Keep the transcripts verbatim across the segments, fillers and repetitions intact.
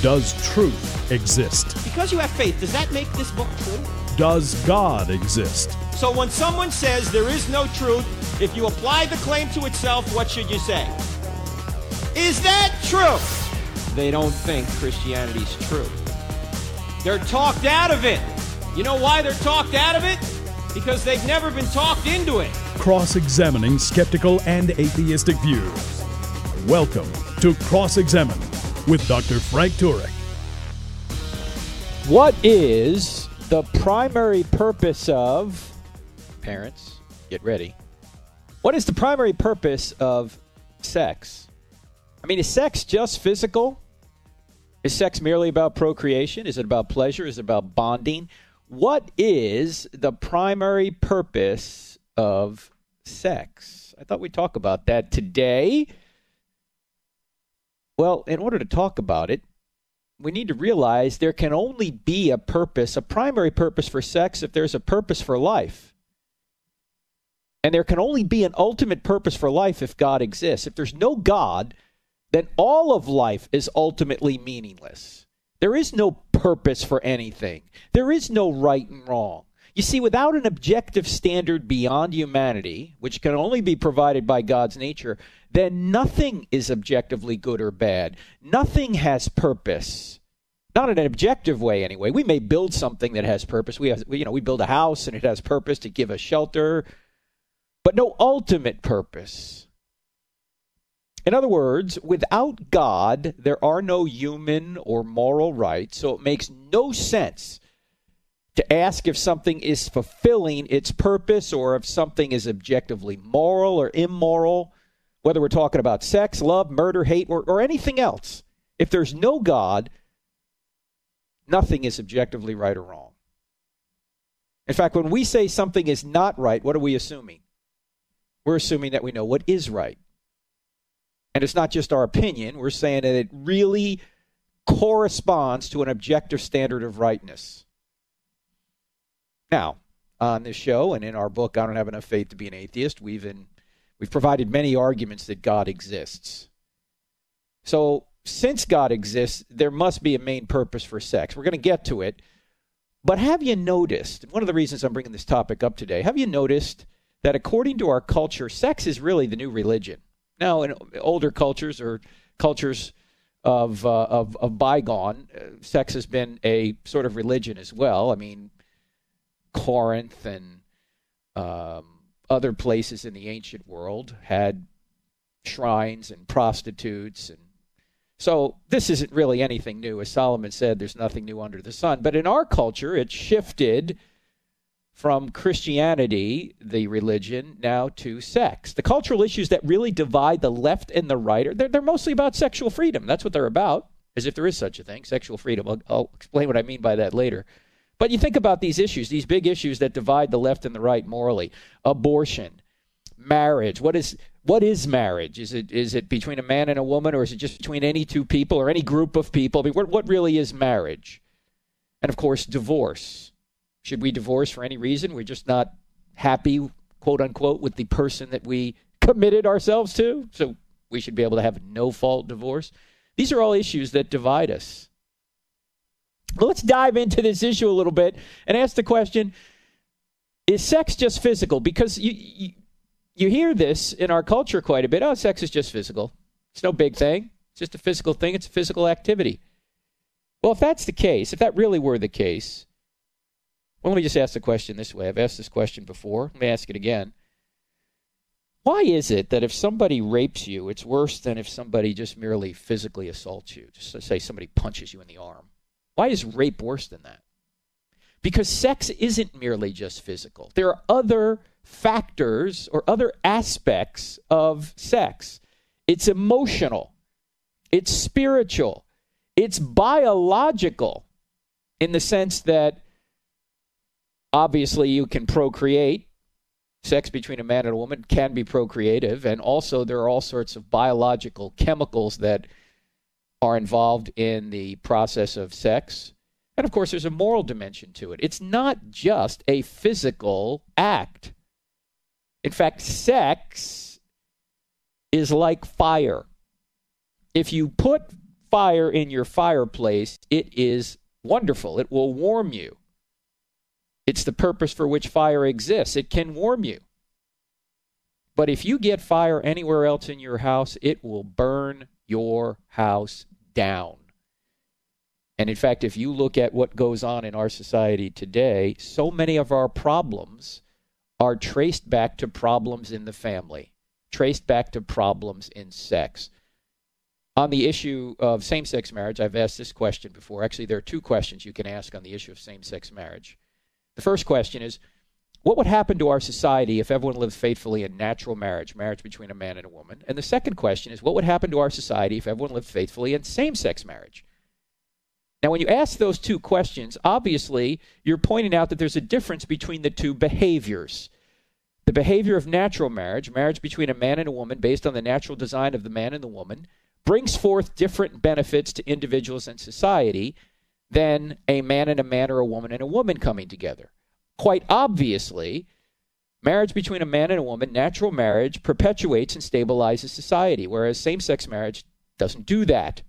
Does truth exist? Because you have faith, does that make this book true? Does God exist? So when someone says there is no truth, if you apply the claim to itself, what should you say? Is that true? They don't think Christianity's true. They're talked out of it. You know why they're talked out of it? Because they've never been talked into it. Cross-examining skeptical and atheistic views. Welcome to Cross-Examine with Doctor Frank Turek. What is the primary purpose of, parents, get ready. What is the primary purpose of sex? I mean, is sex just physical? Is sex merely about procreation? Is it about pleasure? Is it about bonding? What is the primary purpose of sex? I thought we'd talk about that today. Well, in order to talk about it, we need to realize there can only be a purpose, a primary purpose for sex if there's a purpose for life. And there can only be an ultimate purpose for life if God exists. If there's no God, then all of life is ultimately meaningless. There is no purpose for anything. There is no right and wrong. You see, without an objective standard beyond humanity, which can only be provided by God's nature, then nothing is objectively good or bad. Nothing has purpose. Not in an objective way, anyway. We may build something that has purpose. We have, you know, we build a house and it has purpose to give us shelter, but no ultimate purpose. In other words, without God, there are no human or moral rights, so it makes no sense to ask if something is fulfilling its purpose or if something is objectively moral or immoral, whether we're talking about sex, love, murder, hate, or, or anything else. If there's no God, nothing is objectively right or wrong. In fact, when we say something is not right, what are we assuming? We're assuming that we know what is right. And it's not just our opinion. We're saying that it really corresponds to an objective standard of rightness. Now, on this show and in our book, I Don't Have Enough Faith to Be an Atheist, we've in, we've provided many arguments that God exists. So, since God exists, there must be a main purpose for sex. We're going to get to it. But have you noticed, one of the reasons I'm bringing this topic up today, have you noticed that according to our culture, sex is really the new religion? Now, in older cultures or cultures of, uh, of, of bygone, uh, sex has been a sort of religion as well. I mean, Corinth and um, other places in the ancient world had shrines and prostitutes. And so this isn't really anything new. As Solomon said, there's nothing new under the sun. But in our culture, it shifted from Christianity, the religion, now to sex. The cultural issues that really divide the left and the right, are, they're, they're mostly about sexual freedom. That's what they're about, as if there is such a thing, sexual freedom. I'll, I'll explain what I mean by that later. But you think about these issues, these big issues that divide the left and the right morally. Abortion, marriage. What is what is marriage? Is it is it between a man and a woman, or is it just between any two people or any group of people? I mean, what, what really is marriage? And, of course, divorce. Should we divorce for any reason? We're just not happy, quote unquote, with the person that we committed ourselves to, so we should be able to have no-fault divorce. These are all issues that divide us. Let's dive into this issue a little bit and ask the question, is sex just physical? Because you, you you hear this in our culture quite a bit. Oh, sex is just physical. It's no big thing. It's just a physical thing. It's a physical activity. Well, if that's the case, if that really were the case, well, let me just ask the question this way. I've asked this question before. Let me ask it again. Why is it that if somebody rapes you, it's worse than if somebody just merely physically assaults you? Just say somebody punches you in the arm. Why is rape worse than that? Because sex isn't merely just physical. There are other factors or other aspects of sex. It's emotional. It's spiritual. It's biological in the sense that obviously you can procreate. Sex between a man and a woman can be procreative. And also there are all sorts of biological chemicals that are involved in the process of sex. And, of course, there's a moral dimension to it. It's not just a physical act. In fact, sex is like fire. If you put fire in your fireplace, it is wonderful. It will warm you. It's the purpose for which fire exists. It can warm you. But if you get fire anywhere else in your house, it will burn your house down. And in fact, if you look at what goes on in our society today, so many of our problems are traced back to problems in the family, traced back to problems in sex. On the issue of same-sex marriage, I've asked this question before. Actually, there are two questions you can ask on the issue of same-sex marriage. The first question is, what would happen to our society if everyone lived faithfully in natural marriage, marriage between a man and a woman? And the second question is, what would happen to our society if everyone lived faithfully in same-sex marriage? Now, when you ask those two questions, obviously, you're pointing out that there's a difference between the two behaviors. The behavior of natural marriage, marriage between a man and a woman based on the natural design of the man and the woman, brings forth different benefits to individuals and society than a man and a man or a woman and a woman coming together. Quite obviously, marriage between a man and a woman, natural marriage, perpetuates and stabilizes society, whereas same-sex marriage doesn't do that.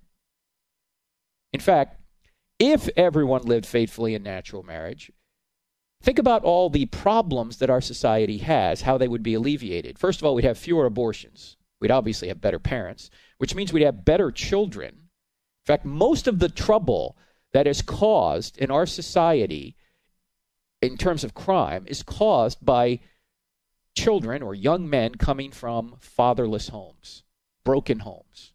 In fact, if everyone lived faithfully in natural marriage, think about all the problems that our society has, how they would be alleviated. First of all, we'd have fewer abortions. We'd obviously have better parents, which means we'd have better children. In fact, most of the trouble that is caused in our society in terms of crime is caused by children or young men coming from fatherless homes, broken homes.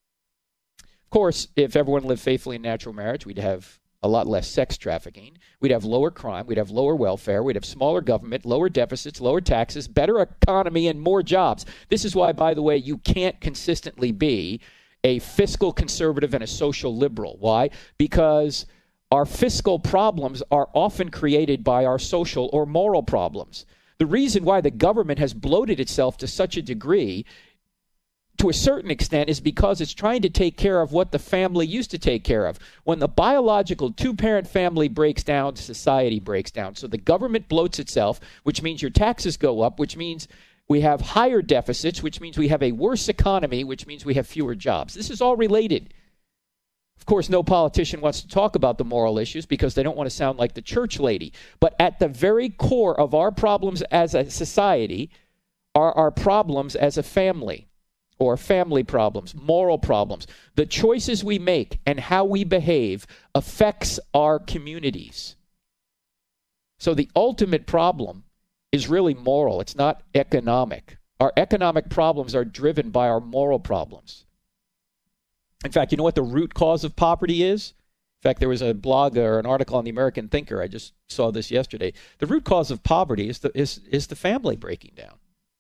Of course, if everyone lived faithfully in natural marriage, we'd have a lot less sex trafficking. We'd have lower crime. We'd have lower welfare. We'd have smaller government, lower deficits, lower taxes, better economy, and more jobs. This is why, by the way, you can't consistently be a fiscal conservative and a social liberal. Why? Because our fiscal problems are often created by our social or moral problems. The reason why the government has bloated itself to such a degree, to a certain extent, is because it's trying to take care of what the family used to take care of. When the biological two-parent family breaks down, society breaks down. So the government bloats itself, which means your taxes go up, which means we have higher deficits, which means we have a worse economy, which means we have fewer jobs. This is all related. Of course, no politician wants to talk about the moral issues because they don't want to sound like the church lady. But at the very core of our problems as a society are our problems as a family, or family problems, moral problems. The choices we make and how we behave affects our communities. So the ultimate problem is really moral. It's not economic. Our economic problems are driven by our moral problems. In fact, you know what the root cause of poverty is? In fact, there was a blog or an article on the American Thinker. I just saw this yesterday. The root cause of poverty is the, is, is the family breaking down.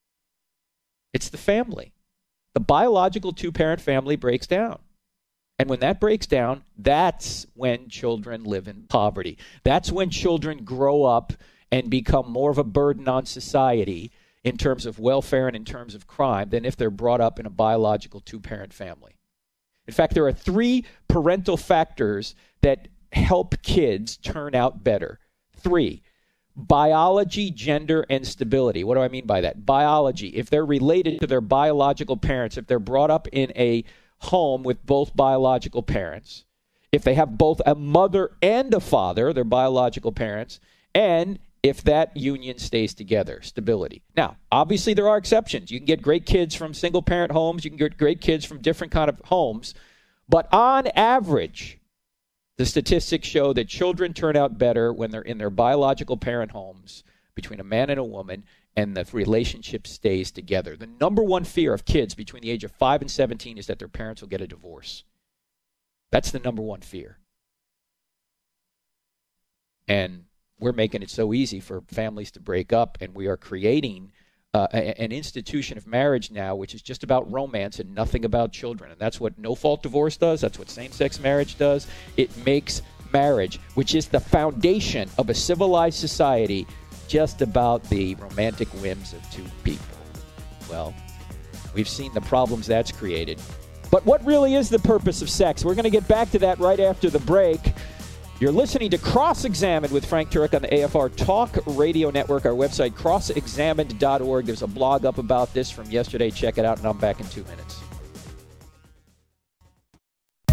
It's the family. The biological two-parent family breaks down. And when that breaks down, that's when children live in poverty. That's when children grow up and become more of a burden on society in terms of welfare and in terms of crime than if they're brought up in a biological two-parent family. In fact, there are three parental factors that help kids turn out better. Three. Biology, gender, and stability. What do I mean by that? Biology. If they're related to their biological parents, if they're brought up in a home with both biological parents, if they have both a mother and a father, their biological parents, and if that union stays together, stability. Now, obviously there are exceptions. You can get great kids from single-parent homes. You can get great kids from different kind of homes. But on average, the statistics show that children turn out better when they're in their biological parent homes between a man and a woman, and the relationship stays together. The number one fear of kids between the age of five and seventeen is that their parents will get a divorce. That's the number one fear. And we're making it so easy for families to break up, and we are creating uh, a, an institution of marriage now which is just about romance and nothing about children. And that's what no-fault divorce does. That's what same-sex marriage does. It makes marriage, which is the foundation of a civilized society, just about the romantic whims of two people. Well, we've seen the problems that's created. But what really is the purpose of sex? We're going to get back to that right after the break. You're listening to Cross-Examined with Frank Turek on the A F R Talk Radio Network. Our website, cross examined dot org. There's a blog up about this from yesterday. Check it out, and I'm back in two minutes.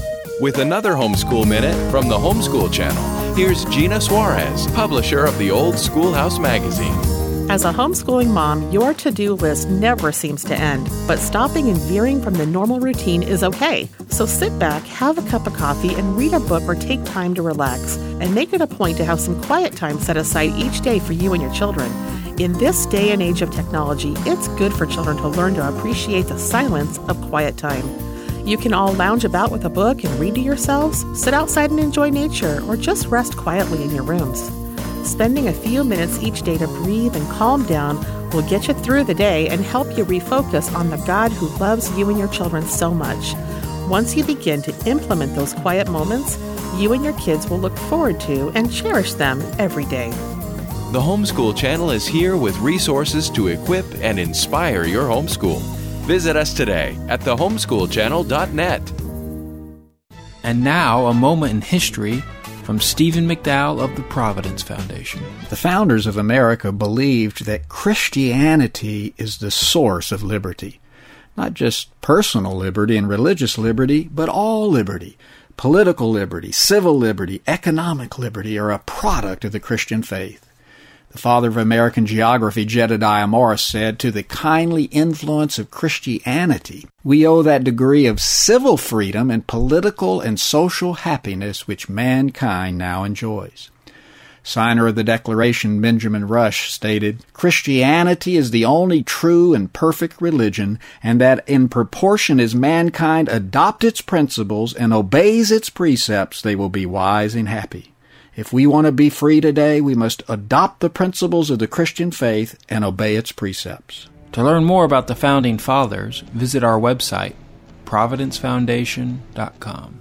With another Homeschool Minute from the Homeschool Channel, here's Gina Suarez, publisher of the Old Schoolhouse magazine. As a homeschooling mom, your to-do list never seems to end, but stopping and veering from the normal routine is okay. So sit back, have a cup of coffee, and read a book or take time to relax. And make it a point to have some quiet time set aside each day for you and your children. In this day and age of technology, it's good for children to learn to appreciate the silence of quiet time. You can all lounge about with a book and read to yourselves, sit outside and enjoy nature, or just rest quietly in your rooms. Spending a few minutes each day to breathe and calm down will get you through the day and help you refocus on the God who loves you and your children so much. Once you begin to implement those quiet moments, you and your kids will look forward to and cherish them every day. The Homeschool Channel is here with resources to equip and inspire your homeschool. Visit us today at the homeschool channel dot net. And now, a moment in history from Stephen McDowell of the Providence Foundation. The founders of America believed that Christianity is the source of liberty. Not just personal liberty and religious liberty, but all liberty. Political liberty, civil liberty, economic liberty are a product of the Christian faith. The father of American geography, Jedediah Morris, said, "To the kindly influence of Christianity, we owe that degree of civil freedom and political and social happiness which mankind now enjoys." Signer of the Declaration, Benjamin Rush, stated, "Christianity is the only true and perfect religion, and that in proportion as mankind adopt its principles and obeys its precepts, they will be wise and happy." If we want to be free today, we must adopt the principles of the Christian faith and obey its precepts. To learn more about the Founding Fathers, visit our website, providence foundation dot com.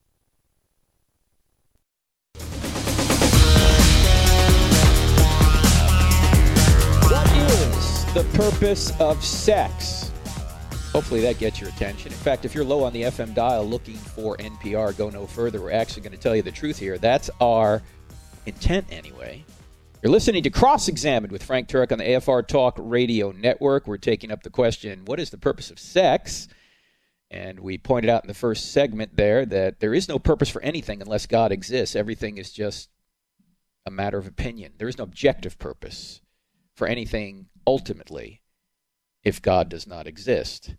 What is the purpose of sex? Hopefully that gets your attention. In fact, if you're low on the F M dial looking for N P R, go no further. We're actually going to tell you the truth here. That's our intent anyway. You're listening to Cross-Examined with Frank Turek on the A F R Talk Radio Network. We're taking up the question, what is the purpose of sex? And we pointed out in the first segment there that there is no purpose for anything unless God exists. Everything is just a matter of opinion. There is no objective purpose for anything ultimately if God does not exist.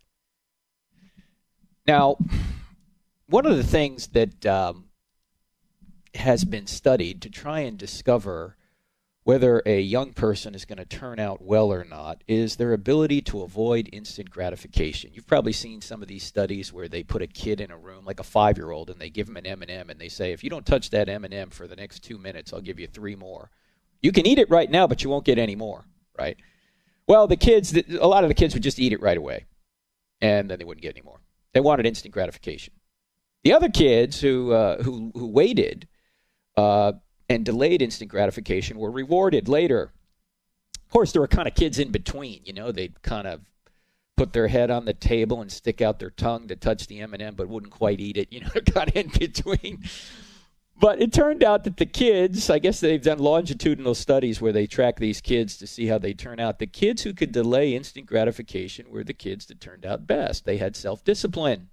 Now, one of the things that um, has been studied to try and discover whether a young person is going to turn out well or not is their ability to avoid instant gratification. You've probably seen some of these studies where they put a kid in a room, like a five-year-old, and they give him an M and M, and they say, if you don't touch that M and M for the next two minutes, I'll give you three more. You can eat it right now, but you won't get any more, right? Well, the kids, a lot of the kids would just eat it right away, and then they wouldn't get any more. They wanted instant gratification. The other kids who uh, who who waited uh, and delayed instant gratification were rewarded later. Of course, there were kind of kids in between. You know, they'd kind of put their head on the table and stick out their tongue to touch the M and M, but wouldn't quite eat it. You know, kind of in between. But it turned out that the kids, I guess they've done longitudinal studies where they track these kids to see how they turn out. The kids who could delay instant gratification were the kids that turned out best. They had self-discipline.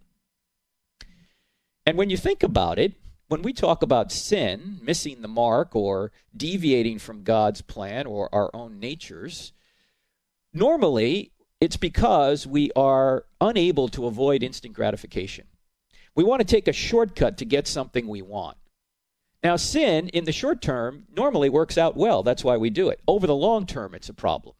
And when you think about it, when we talk about sin, missing the mark, or deviating from God's plan or our own natures, normally it's because we are unable to avoid instant gratification. We want to take a shortcut to get something we want. Now, sin, in the short term, normally works out well. That's why we do it. Over the long term, it's a problem.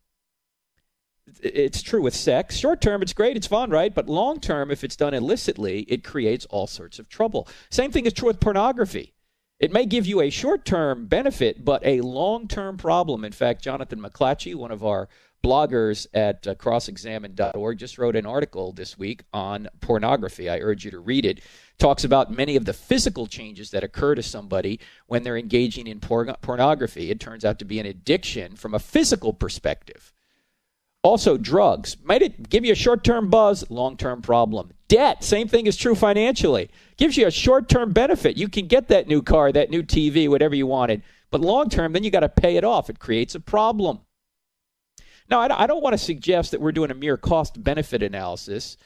It's true with sex. Short term, it's great, it's fun, right? But long term, if it's done illicitly, it creates all sorts of trouble. Same thing is true with pornography. It may give you a short-term benefit, but a long-term problem. In fact, Jonathan McClatchy, one of our bloggers at uh, cross examine dot org, just wrote an article this week on pornography. I urge you to read it. Talks about many of the physical changes that occur to somebody when they're engaging in por- pornography. It turns out to be an addiction from a physical perspective. Also, drugs. Might it give you a short-term buzz? Long-term problem. Debt. Same thing is true financially. Gives you a short-term benefit. You can get that new car, that new T V, whatever you wanted. But long-term, then you got to pay it off. It creates a problem. Now, I don't want to suggest that we're doing a mere cost-benefit analysis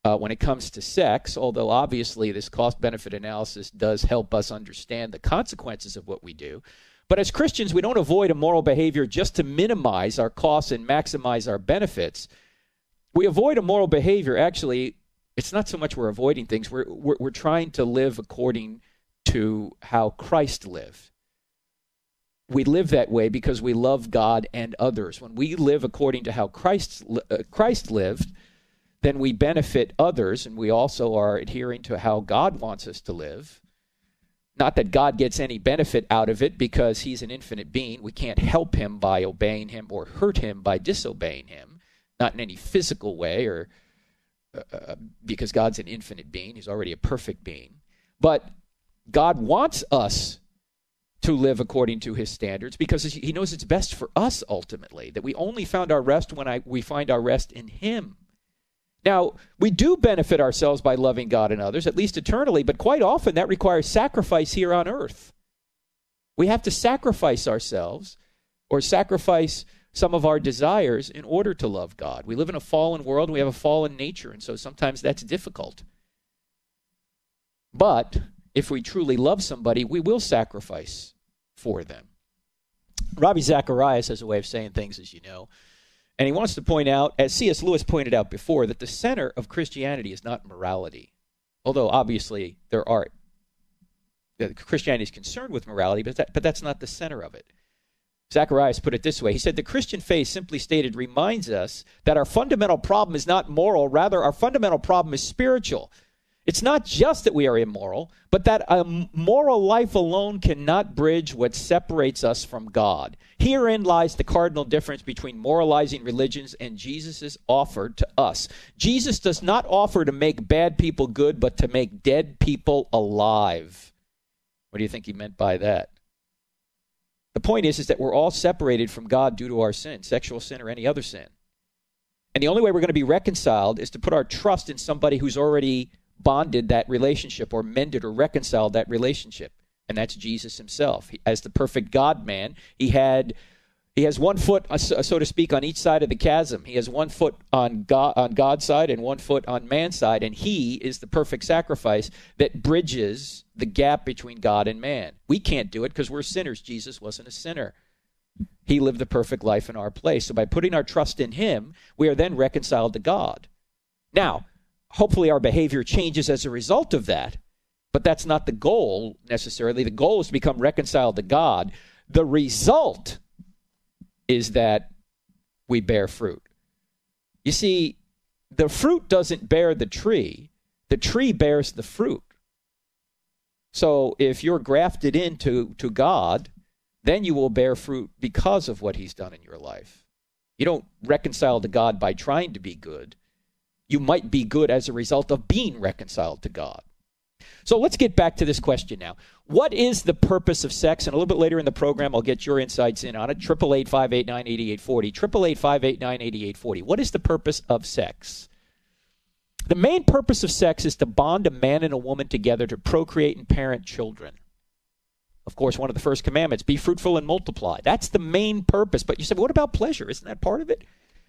uh, when it comes to sex, although obviously this cost-benefit analysis does help us understand the consequences of what we do. But as Christians, we don't avoid immoral behavior just to minimize our costs and maximize our benefits. We avoid immoral behavior. Actually, it's not so much we're avoiding things. We're, we're, we're trying to live according to how Christ lived. We live that way because we love God and others. When we live according to how Christ, uh, Christ lived, then we benefit others, and we also are adhering to how God wants us to live. Not that God gets any benefit out of it because he's an infinite being. We can't help him by obeying him or hurt him by disobeying him, not in any physical way, or uh, because God's an infinite being. He's already a perfect being. But God wants us to live according to his standards because he knows it's best for us ultimately, that we only found our rest when I, we find our rest in him. Now, we do benefit ourselves by loving God and others, at least eternally, but quite often that requires sacrifice here on earth. We have to sacrifice ourselves or sacrifice some of our desires in order to love God. We live in a fallen world and we have a fallen nature, and so sometimes that's difficult. But if we truly love somebody, we will sacrifice for them. Ravi Zacharias has a way of saying things, as you know. And he wants to point out, as C S Lewis pointed out before, that the center of Christianity is not morality. Although, obviously, there are, Christianity is concerned with morality, but, that, but that's not the center of it. Zacharias put it this way. He said, the Christian faith, simply stated, reminds us that our fundamental problem is not moral. Rather, our fundamental problem is spiritual. It's not just that we are immoral, but that a moral life alone cannot bridge what separates us from God. Herein lies the cardinal difference between moralizing religions and Jesus' offer to us. Jesus does not offer to make bad people good, but to make dead people alive. What do you think he meant by that? The point is, is that we're all separated from God due to our sin, sexual sin or any other sin. And the only way we're going to be reconciled is to put our trust in somebody who's already bonded that relationship or mended or reconciled that relationship, and that's Jesus himself. He, as the perfect God-man, he had he has one foot, so to speak, on each side of the chasm. He has one foot on God, on God's side and one foot on man's side, and he is the perfect sacrifice that bridges the gap between God and man. We can't do it because we're sinners. Jesus wasn't a sinner. He lived the perfect life in our place. So by putting our trust in him, we are then reconciled to God. Now, hopefully our behavior changes as a result of that, but that's not the goal necessarily. The goal is to become reconciled to God. The result is that we bear fruit. You see, the fruit doesn't bear the tree. The tree bears the fruit. So if you're grafted into to God, then you will bear fruit because of what he's done in your life. You don't reconcile to God by trying to be good. You might be good as a result of being reconciled to God. So let's get back to this question now. What is the purpose of sex? And a little bit later in the program, I'll get your insights in on it. eight eight eight, five eight nine, eight eight four zero. eight eight eight, five eight nine, eight eight four zero. What is the purpose of sex? The main purpose of sex is to bond a man and a woman together to procreate and parent children. Of course, one of the first commandments, be fruitful and multiply. That's the main purpose. But you said, what about pleasure? Isn't that part of it?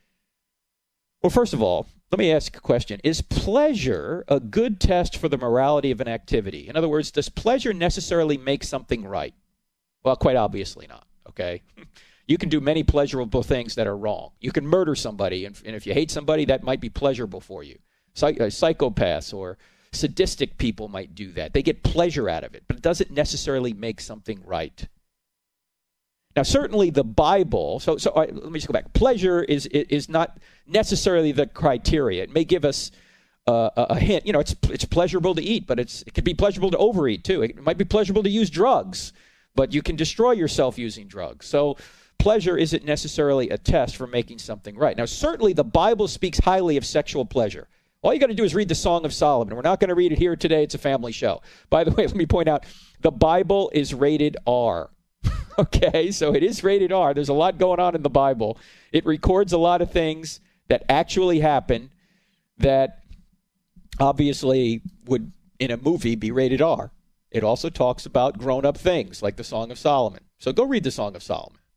Well, first of all, let me ask a question. Is pleasure a good test for the morality of an activity? In other words, does pleasure necessarily make something right? Well, quite obviously not, okay? You can do many pleasurable things that are wrong. You can murder somebody, and, and if you hate somebody, that might be pleasurable for you. Psych- uh, psychopaths or sadistic people might do that. They get pleasure out of it, but it doesn't necessarily make something right. Now, certainly the Bible, so so right, let me just go back. Pleasure is is not necessarily the criteria. It may give us uh, a, a hint. You know, it's it's pleasurable to eat, but it's it can be pleasurable to overeat too. It might be pleasurable to use drugs, but you can destroy yourself using drugs. So pleasure isn't necessarily a test for making something right. Now, certainly the Bible speaks highly of sexual pleasure. All you got to do is read the Song of Solomon. We're not going to read it here today. It's a family show. By the way, let me point out, the Bible is rated R. Okay, so it is rated R. There's a lot going on in the Bible. It records a lot of things that actually happen that obviously would, in a movie, be rated R. It also talks about grown-up things like the Song of Solomon. So go read the Song of Solomon.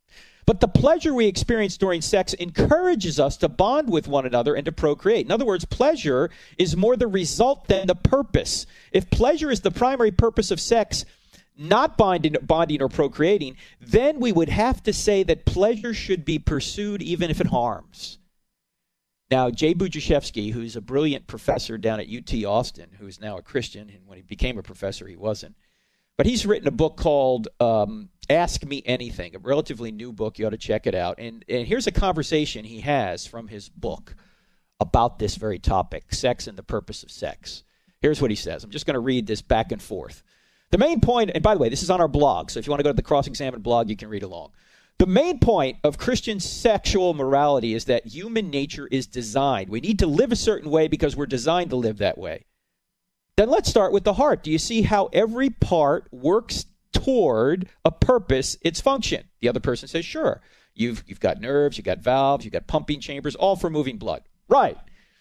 But the pleasure we experience during sex encourages us to bond with one another and to procreate. In other words, pleasure is more the result than the purpose. If pleasure is the primary purpose of sex, not bonding, bonding or procreating, then we would have to say that pleasure should be pursued even if it harms. Now, Jay Budziszewski, who's a brilliant professor down at U T Austin, who's now a Christian, and when he became a professor, he wasn't. But he's written a book called um, Ask Me Anything, a relatively new book. You ought to check it out. And, and here's a conversation he has from his book about this very topic, sex and the purpose of sex. Here's what he says. I'm just going to read this back and forth. The main point, and by the way, this is on our blog, so if you want to go to the Cross-Examined blog, you can read along. The main point of Christian sexual morality is that human nature is designed. We need to live a certain way because we're designed to live that way. Then let's start with the heart. Do you see how every part works toward a purpose, its function? The other person says, sure. You've, you've got nerves, you've got valves, you've got pumping chambers, all for moving blood. Right.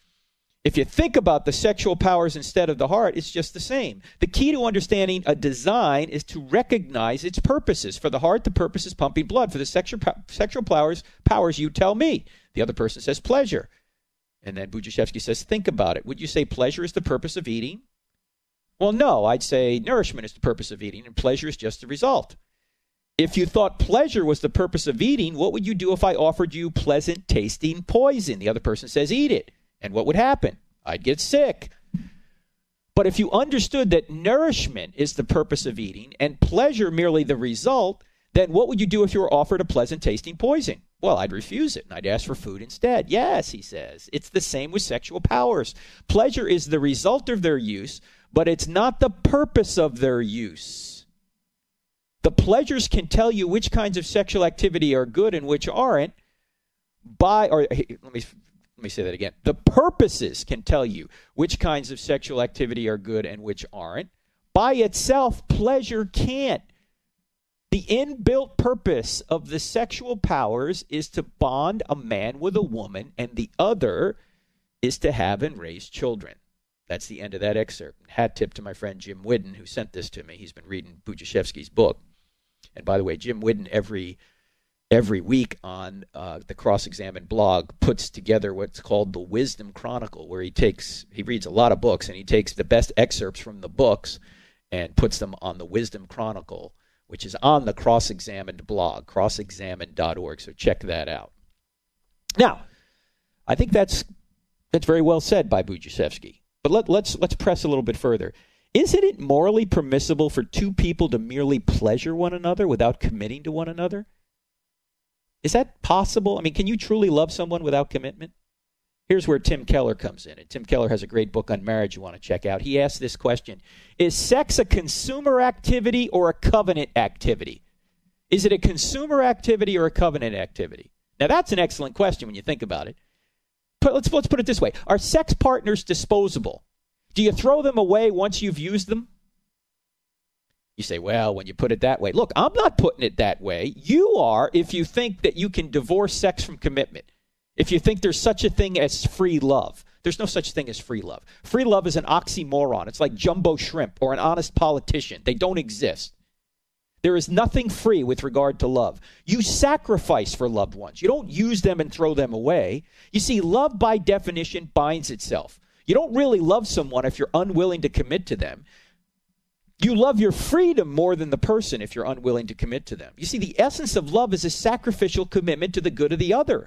If you think about the sexual powers instead of the heart, it's just the same. The key to understanding a design is to recognize its purposes. For the heart, the purpose is pumping blood. For the sexual, sexual powers, powers, you tell me. The other person says pleasure. And then Budziszewski says, think about it. Would you say pleasure is the purpose of eating? Well, no, I'd say nourishment is the purpose of eating, and pleasure is just the result. If you thought pleasure was the purpose of eating, what would you do if I offered you pleasant-tasting poison? The other person says, eat it. And what would happen? I'd get sick. But if you understood that nourishment is the purpose of eating and pleasure merely the result, then what would you do if you were offered a pleasant-tasting poison? Well, I'd refuse it, and I'd ask for food instead. Yes, he says. It's the same with sexual powers. Pleasure is the result of their use, but it's not the purpose of their use. The pleasures can tell you which kinds of sexual activity are good and which aren't by, or hey, let me let me say that again. The purposes can tell you which kinds of sexual activity are good and which aren't. By itself, pleasure can't. The inbuilt purpose of the sexual powers is to bond a man with a woman, and the other is to have and raise children. That's the end of that excerpt. Hat tip to my friend Jim Whidden, who sent this to me. He's been reading Budziszewski's book. And by the way, Jim Whidden every every week on uh, the Cross-Examined blog puts together what's called the Wisdom Chronicle, where he takes he reads a lot of books, and he takes the best excerpts from the books and puts them on the Wisdom Chronicle, which is on the Cross-Examined blog, cross examined dot org. So check that out. Now, I think that's that's very well said by Budziszewski. But let, let's let's press a little bit further. Isn't it morally permissible for two people to merely pleasure one another without committing to one another? Is that possible? I mean, can you truly love someone without commitment? Here's where Tim Keller comes in. And Tim Keller has a great book on marriage you want to check out. He asks this question: is sex a consumer activity or a covenant activity? Is it a consumer activity or a covenant activity? Now, that's an excellent question when you think about it. But let's, let's put it this way. Are sex partners disposable? Do you throw them away once you've used them? You say, well, when you put it that way. Look, I'm not putting it that way. You are if you think that you can divorce sex from commitment. If you think there's such a thing as free love. There's no such thing as free love. Free love is an oxymoron. It's like jumbo shrimp or an honest politician. They don't exist. There is nothing free with regard to love. You sacrifice for loved ones. You don't use them and throw them away. You see, love by definition binds itself. You don't really love someone if you're unwilling to commit to them. You love your freedom more than the person if you're unwilling to commit to them. You see, the essence of love is a sacrificial commitment to the good of the other.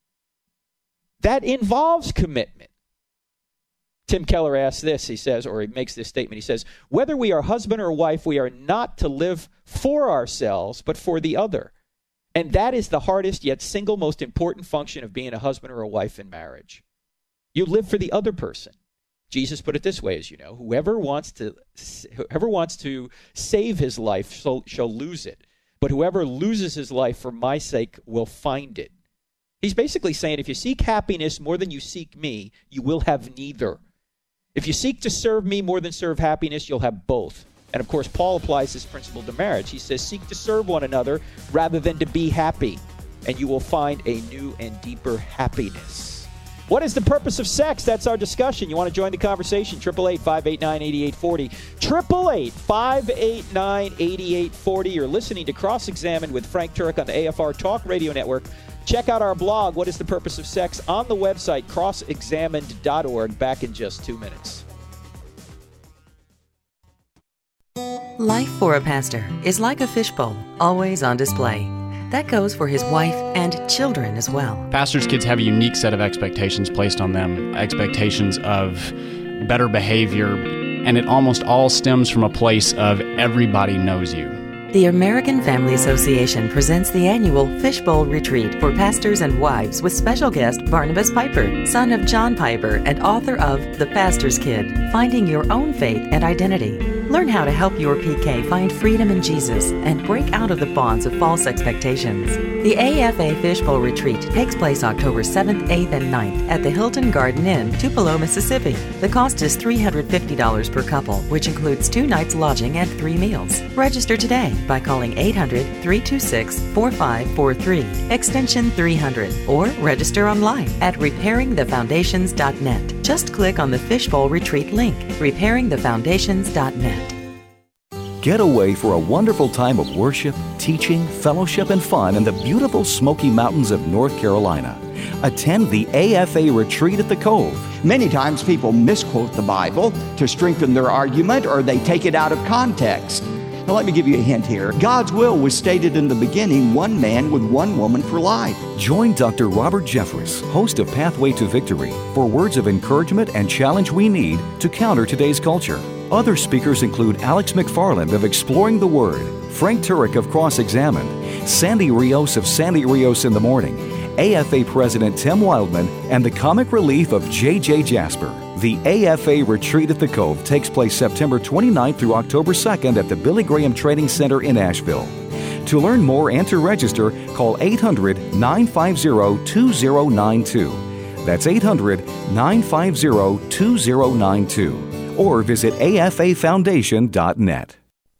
That involves commitment. Tim Keller asks this, he says, or he makes this statement. He says, whether we are husband or wife, we are not to live for ourselves, but for the other. And that is the hardest yet single most important function of being a husband or a wife in marriage. You live for the other person. Jesus put it this way, as you know, whoever wants to whoever wants to save his life shall, shall lose it. But whoever loses his life for my sake will find it. He's basically saying, if you seek happiness more than you seek me, you will have neither. If you seek to serve me more than serve happiness, you'll have both. And of course, Paul applies this principle to marriage. He says, seek to serve one another rather than to be happy, and you will find a new and deeper happiness. What is the purpose of sex? That's our discussion. You want to join the conversation? eight eight eight, five eight nine, eight eight four zero. eight eight eight, five eight nine, eight eight four zero. You're listening to Cross-Examined with Frank Turek on the A F R Talk Radio Network. Check out our blog, What is the Purpose of Sex, on the website, cross examined dot org. Back in just two minutes. Life for a pastor is like a fishbowl, always on display. That goes for his wife and children as well. Pastors' kids have a unique set of expectations placed on them, expectations of better behavior, and it almost all stems from a place of everybody knows you. The American Family Association presents the annual Fishbowl Retreat for pastors and wives with special guest Barnabas Piper, son of John Piper and author of The Pastor's Kid, Finding Your Own Faith and Identity. Learn how to help your P K find freedom in Jesus and break out of the bonds of false expectations. The A F A Fishbowl Retreat takes place October seventh, eighth, and ninth at the Hilton Garden Inn, Tupelo, Mississippi. The cost is three hundred fifty dollars per couple, which includes two nights lodging and three meals. Register today by calling eight hundred, three two six, four five four three, extension three hundred, or register online at repairing the foundations dot net. Just click on the Fishbowl Retreat link, repairing the foundations dot net. Get away for a wonderful time of worship, teaching, fellowship, and fun in the beautiful Smoky Mountains of North Carolina. Attend the A F A Retreat at the Cove. Many times people misquote the Bible to strengthen their argument, or they take it out of context. Now let me give you a hint here. God's will was stated in the beginning, one man with one woman for life. Join Doctor Robert Jeffress, host of Pathway to Victory, for words of encouragement and challenge we need to counter today's culture. Other speakers include Alex McFarland of Exploring the Word, Frank Turek of Cross-Examined, Sandy Rios of Sandy Rios in the Morning, A F A President Tim Wildman, and the comic relief of J J Jasper. The A F A Retreat at the Cove takes place September twenty-ninth through October second at the Billy Graham Training Center in Asheville. To learn more and to register, call eight hundred, nine five zero, two zero nine two. That's eight hundred, nine five zero, two zero nine two. Or visit A F A foundation dot net.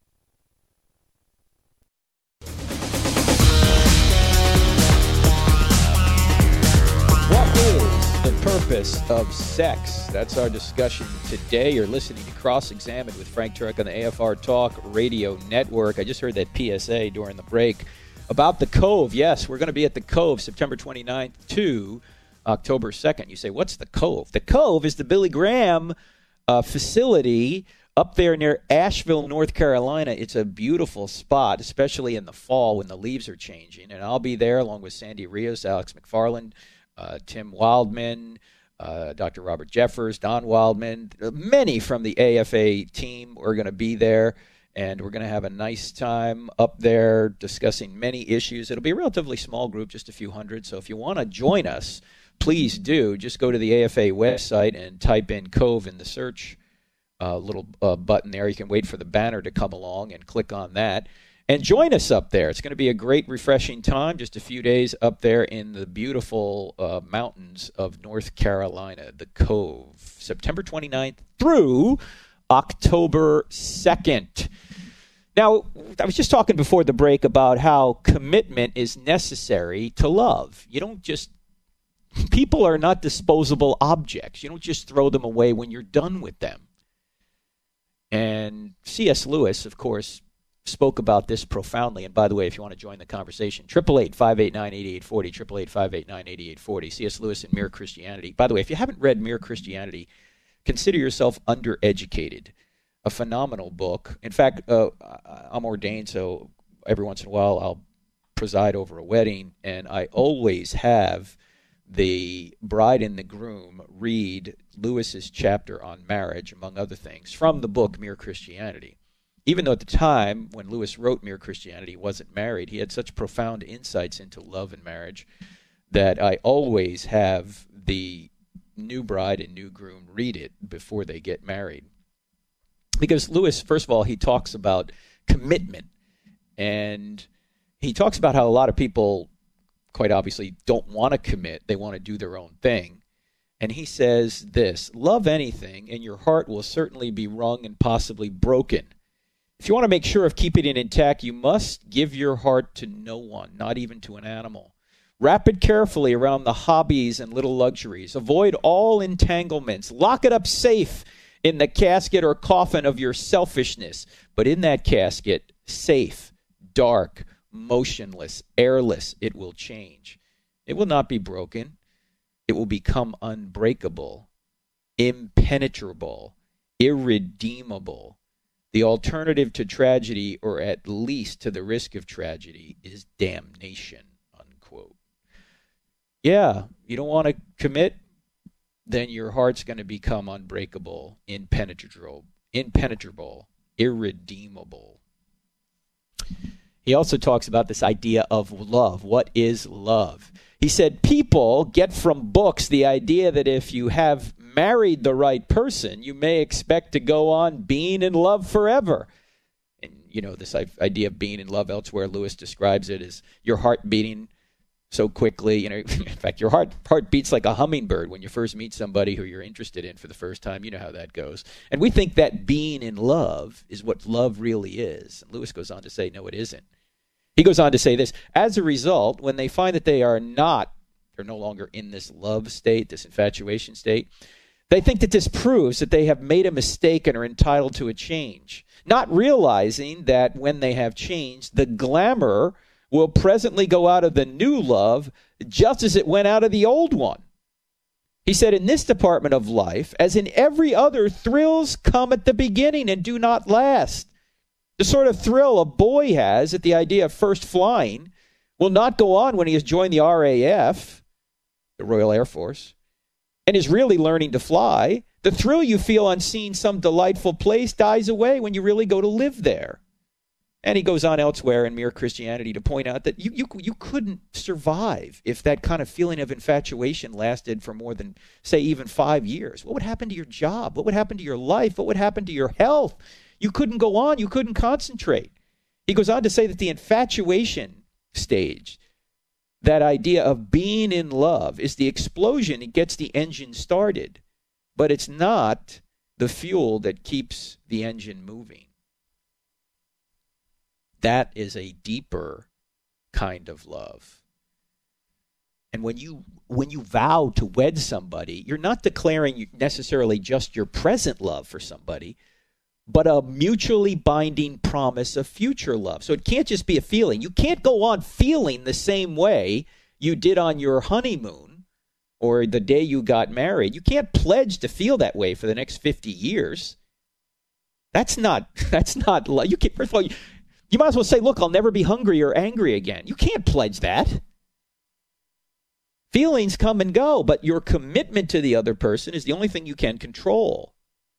What is the purpose of sex? That's our discussion today. You're listening to Cross-Examined with Frank Turek on the A F R Talk Radio Network. I just heard that P S A during the break about the Cove. Yes, we're going to be at the Cove September twenty-ninth to October second. You say, what's the Cove? The Cove is the Billy Graham Uh, facility up there near Asheville, North Carolina. It's a beautiful spot, especially in the fall when the leaves are changing. And I'll be there along with Sandy Rios, Alex McFarland, uh, Tim Wildman, uh, Doctor Robert Jeffers, Don Wildman. Many from the A F A team are going to be there, and we're going to have a nice time up there discussing many issues. It'll be a relatively small group, just a few hundred. So if you want to join us, please do. Just go to the A F A website and type in Cove in the search uh, little uh, button there. You can wait for the banner to come along and click on that. And join us up there. It's going to be a great, refreshing time. Just a few days up there in the beautiful uh, mountains of North Carolina, the Cove, September twenty-ninth through October second. Now, I was just talking before the break about how commitment is necessary to love. You don't just People are not disposable objects. You don't just throw them away when you're done with them. And C S. Lewis, of course, spoke about this profoundly. And by the way, if you want to join the conversation, eight eight eight, five eight nine, eight eight four zero, eight eight eight, five eight nine, eight eight four zero. C S. Lewis and Mere Christianity. By the way, if you haven't read Mere Christianity, consider yourself undereducated. A phenomenal book. In fact, uh, I'm ordained, so every once in a while I'll preside over a wedding, and I always have the bride and the groom read Lewis's chapter on marriage, among other things, from the book Mere Christianity. Even though at the time when Lewis wrote Mere Christianity, he wasn't married, he had such profound insights into love and marriage that I always have the new bride and new groom read it before they get married. Because Lewis, first of all, he talks about commitment, and he talks about how a lot of people quite obviously don't want to commit. They want to do their own thing. And he says this: love anything, and your heart will certainly be wrung and possibly broken. If you want to make sure of keeping it intact, you must give your heart to no one, not even to an animal. Wrap it carefully around the hobbies and little luxuries. Avoid all entanglements. Lock it up safe in the casket or coffin of your selfishness. But in that casket, safe, dark, motionless, airless, it will change. It will not be broken. It will become unbreakable, impenetrable, irredeemable. The alternative to tragedy, or at least to the risk of tragedy, is damnation, unquote. Yeah, you don't want to commit? Then your heart's going to become unbreakable, impenetrable, impenetrable, irredeemable. He also talks about this idea of love. What is love? He said people get from books the idea that if you have married the right person, you may expect to go on being in love forever. And, you know, this idea of being in love elsewhere, Lewis describes it as your heart beating so quickly. You know, in fact, your heart heart beats like a hummingbird when you first meet somebody who you're interested in for the first time. You know how that goes. And we think that being in love is what love really is. And Lewis goes on to say, no, it isn't. He goes on to say this: as a result, when they find that they are not, they're no longer in this love state, this infatuation state, they think that this proves that they have made a mistake and are entitled to a change, not realizing that when they have changed, the glamour will presently go out of the new love just as it went out of the old one. He said, in this department of life, as in every other, thrills come at the beginning and do not last. The sort of thrill a boy has at the idea of first flying will not go on when he has joined the R A F, the Royal Air Force, and is really learning to fly. The thrill you feel on seeing some delightful place dies away when you really go to live there. And he goes on elsewhere in Mere Christianity to point out that you, you, you couldn't survive if that kind of feeling of infatuation lasted for more than, say, even five years. What would happen to your job? What would happen to your life? What would happen to your health? You couldn't go on. You couldn't concentrate. He goes on to say that the infatuation stage, that idea of being in love, is the explosion. It gets the engine started, but it's not the fuel that keeps the engine moving. That is a deeper kind of love. And when you when you vow to wed somebody, you're not declaring necessarily just your present love for somebody, but a mutually binding promise of future love. So it can't just be a feeling. You can't go on feeling the same way you did on your honeymoon or the day you got married. You can't pledge to feel that way for the next fifty years. That's not that's not love. You can't, first of all, you, You might as well say, look, I'll never be hungry or angry again. You can't pledge that. Feelings come and go, but your commitment to the other person is the only thing you can control.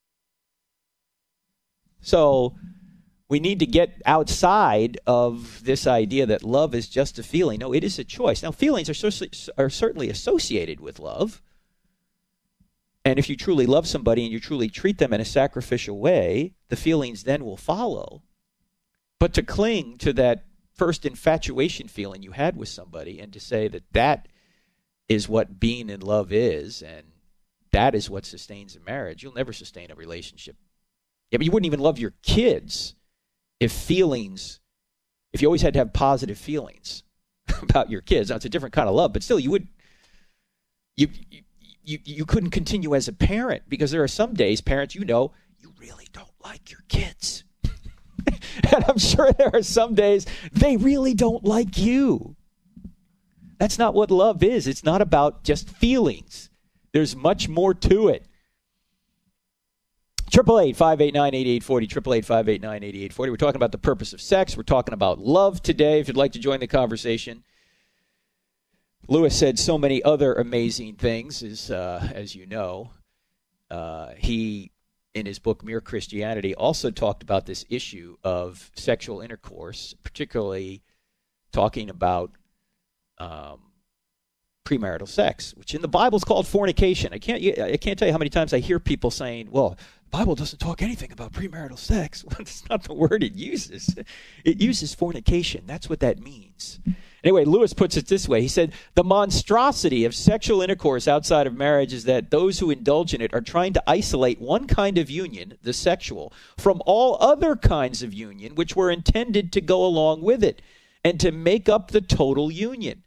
So we need to get outside of this idea that love is just a feeling. No, it is a choice. Now, feelings are, so, are certainly associated with love. And if you truly love somebody and you truly treat them in a sacrificial way, the feelings then will follow. But to cling to that first infatuation feeling you had with somebody and to say that that is what being in love is and that is what sustains a marriage, you'll never sustain a relationship. Yeah, but you wouldn't even love your kids if feelings, if you always had to have positive feelings about your kids. Now, it's a different kind of love, but still you would, you, you, you, you couldn't continue as a parent because there are some days, parents, you know, you really don't like your kids. And I'm sure there are some days they really don't like you. That's not what love is. It's not about just feelings. There's much more to it. eight eight eight, five eight nine, eight eight four zero, eight eight eight, five eight nine, eight eight four zero. We're talking about the purpose of sex. We're talking about love today. If you'd like to join the conversation. Lewis said so many other amazing things, as, uh, as you know. Uh, he... in his book, Mere Christianity, also talked about this issue of sexual intercourse, particularly talking about um, premarital sex, which in the Bible is called fornication. I can't I can't tell you how many times I hear people saying, well, the Bible doesn't talk anything about premarital sex. Well, that's not the word it uses. It uses fornication. That's what that means. Anyway, Lewis puts it this way. He said, the monstrosity of sexual intercourse outside of marriage is that those who indulge in it are trying to isolate one kind of union, the sexual, from all other kinds of union which were intended to go along with it and to make up the total union.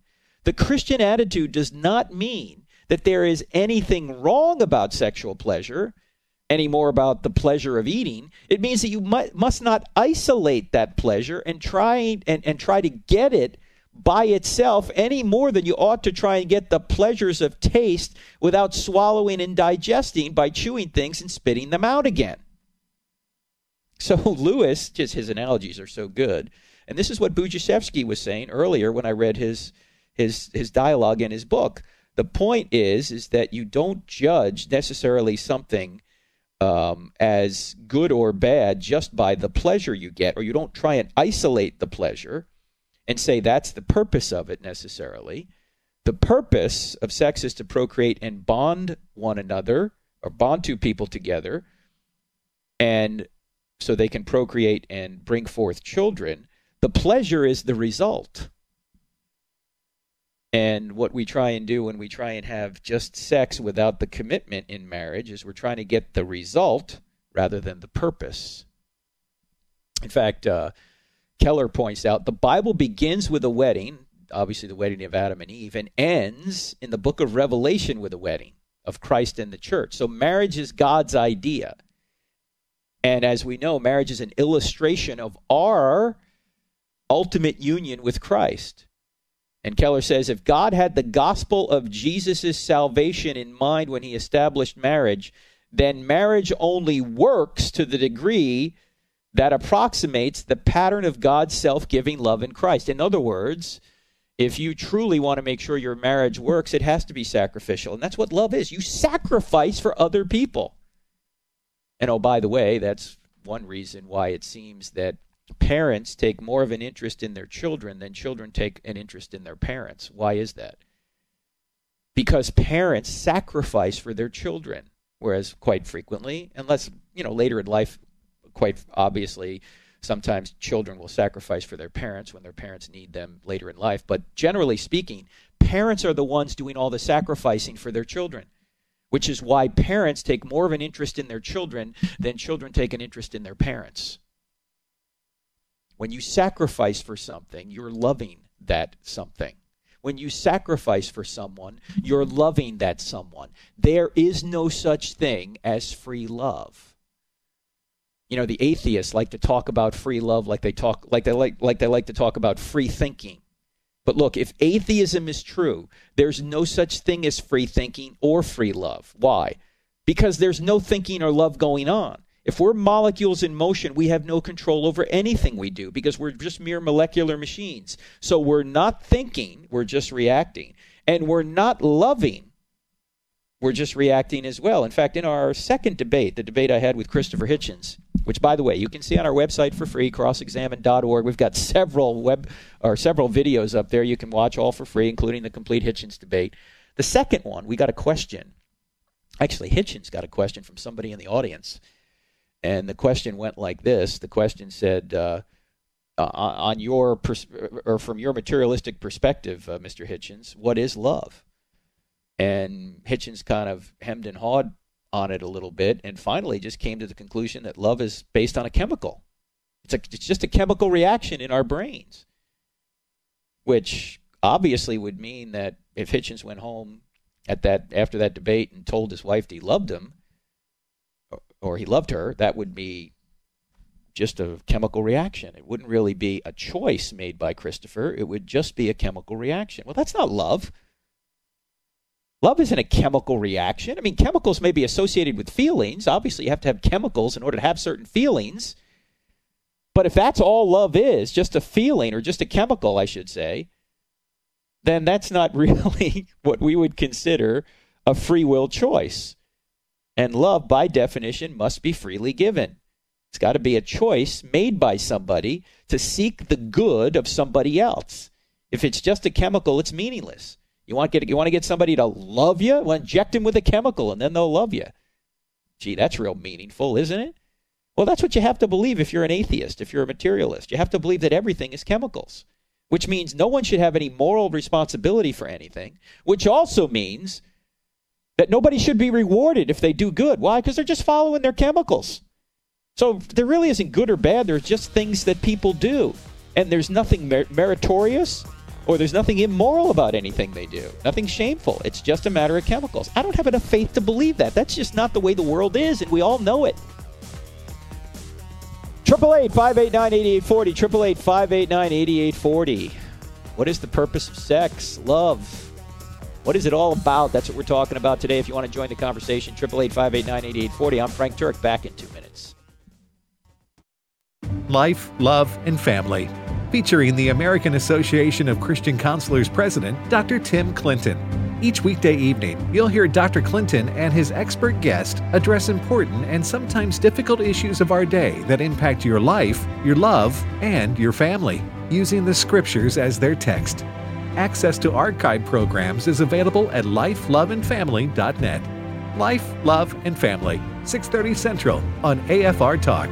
The Christian attitude does not mean that there is anything wrong about sexual pleasure, any more about the pleasure of eating. It means that you mu- must not isolate that pleasure and try and, and try to get it by itself any more than you ought to try and get the pleasures of taste without swallowing and digesting by chewing things and spitting them out again. So Lewis, just his analogies are so good. And this is what Budziszewski was saying earlier when I read his his his dialogue in his book. The point is, is that you don't judge necessarily something um, as good or bad just by the pleasure you get, or you don't try and isolate the pleasure and say that's the purpose of it necessarily. The purpose of sex is to procreate and bond one another, or bond two people together, and so they can procreate and bring forth children. The pleasure is the result. And what we try and do when we try and have just sex without the commitment in marriage is we're trying to get the result rather than the purpose. In fact, uh, Keller points out the Bible begins with a wedding, obviously the wedding of Adam and Eve, and ends in the book of Revelation with a wedding of Christ and the church. So marriage is God's idea. And as we know, marriage is an illustration of our ultimate union with Christ. And Keller says, if God had the gospel of Jesus' salvation in mind when he established marriage, then marriage only works to the degree that approximates the pattern of God's self-giving love in Christ. In other words, if you truly want to make sure your marriage works, it has to be sacrificial. And that's what love is. You sacrifice for other people. And oh, by the way, that's one reason why it seems that parents take more of an interest in their children than children take an interest in their parents. Why is that? Because parents sacrifice for their children, whereas quite frequently, unless, you know, later in life, quite obviously, sometimes children will sacrifice for their parents when their parents need them later in life. But generally speaking, parents are the ones doing all the sacrificing for their children, which is why parents take more of an interest in their children than children take an interest in their parents. When you sacrifice for something, you're loving that something. When you sacrifice for someone, you're loving that someone. There is no such thing as free love. You know, the atheists like to talk about free love like they talk like they like like they like to talk about free thinking. But look, if atheism is true, there's no such thing as free thinking or free love. Why? Because there's no thinking or love going on. If we're molecules in motion, we have no control over anything we do because we're just mere molecular machines. So we're not thinking, we're just reacting. And we're not loving, we're just reacting as well. In fact, in our second debate, the debate I had with Christopher Hitchens, which, by the way, you can see on our website for free, cross examine dot org. We've got several web or several videos up there you can watch all for free, including the complete Hitchens debate. The second one, we got a question. Actually, Hitchens got a question from somebody in the audience. And the question went like this. The question said, uh, uh, on your pers- or from your materialistic perspective, uh, Mister Hitchens, what is love? And Hitchens kind of hemmed and hawed on it a little bit and finally just came to the conclusion that love is based on a chemical. It's, a, it's just a chemical reaction in our brains, which obviously would mean that if Hitchens went home at that after that debate and told his wife he loved him, or he loved her, that would be just a chemical reaction. It wouldn't really be a choice made by Christopher. It would just be a chemical reaction. Well, that's not love. Love isn't a chemical reaction. I mean, chemicals may be associated with feelings. Obviously, you have to have chemicals in order to have certain feelings. But if that's all love is, just a feeling, or just a chemical, I should say, then that's not really what we would consider a free will choice. And love, by definition, must be freely given. It's got to be a choice made by somebody to seek the good of somebody else. If it's just a chemical, it's meaningless. You want to get you want to get somebody to love you? Well, inject them with a chemical, and then they'll love you. Gee, that's real meaningful, isn't it? Well, that's what you have to believe if you're an atheist, if you're a materialist. You have to believe that everything is chemicals, which means no one should have any moral responsibility for anything, which also means that nobody should be rewarded if they do good. Why? Because they're just following their chemicals. So there really isn't good or bad. There's just things that people do. And there's nothing mer- meritorious Or there's nothing immoral about anything they do. Nothing shameful. It's just a matter of chemicals. I don't have enough faith to believe that. That's just not the way the world is, and we all know it. eight eight eight, five eight nine, eight eight four zero. eight eight eight, five eight nine, eight eight four zero. What is the purpose of sex? Love. What is it all about? That's what we're talking about today. If you want to join the conversation, eight eight eight, five eight nine, eight eight four zero. I'm Frank Turek. Back in two minutes. Life, Love, and Family, featuring the American Association of Christian Counselors president, Doctor Tim Clinton. Each weekday evening, you'll hear Doctor Clinton and his expert guest address important and sometimes difficult issues of our day that impact your life, your love, and your family, using the scriptures as their text. Access to archive programs is available at life love and family dot net. Life, Love, and Family, six thirty Central on A F R Talk.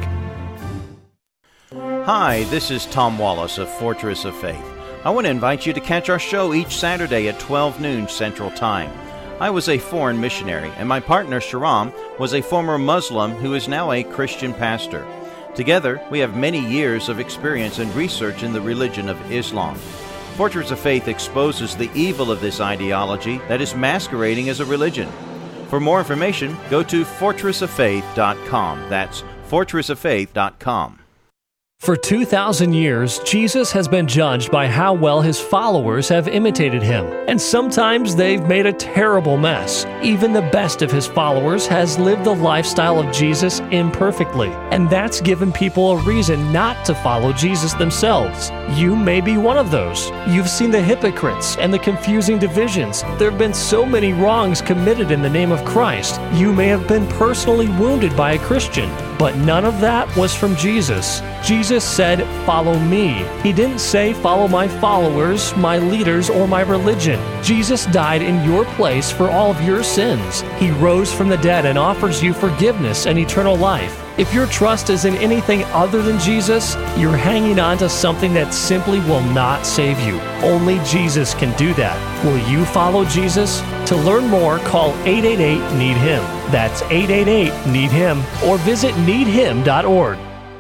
Hi, this is Tom Wallace of Fortress of Faith. I want to invite you to catch our show each Saturday at twelve noon Central Time. I was a foreign missionary, and my partner Sharam was a former Muslim who is now a Christian pastor. Together, we have many years of experience and research in the religion of Islam. Fortress of Faith exposes the evil of this ideology that is masquerading as a religion. For more information, go to fortress of faith dot com. That's fortress of faith dot com. For two thousand years, Jesus has been judged by how well his followers have imitated him. And sometimes they've made a terrible mess. Even the best of his followers has lived the lifestyle of Jesus imperfectly. And that's given people a reason not to follow Jesus themselves. You may be one of those. You've seen the hypocrites and the confusing divisions. There have been so many wrongs committed in the name of Christ. You may have been personally wounded by a Christian. But none of that was from Jesus. Jesus said, "Follow me." He didn't say, "Follow my followers, my leaders, or my religion." Jesus died in your place for all of your sins. He rose from the dead and offers you forgiveness and eternal life. If your trust is in anything other than Jesus, you're hanging on to something that simply will not save you. Only Jesus can do that. Will you follow Jesus? To learn more, call eight eight eight, need him. That's eight eight eight, need him, or visit need him dot org.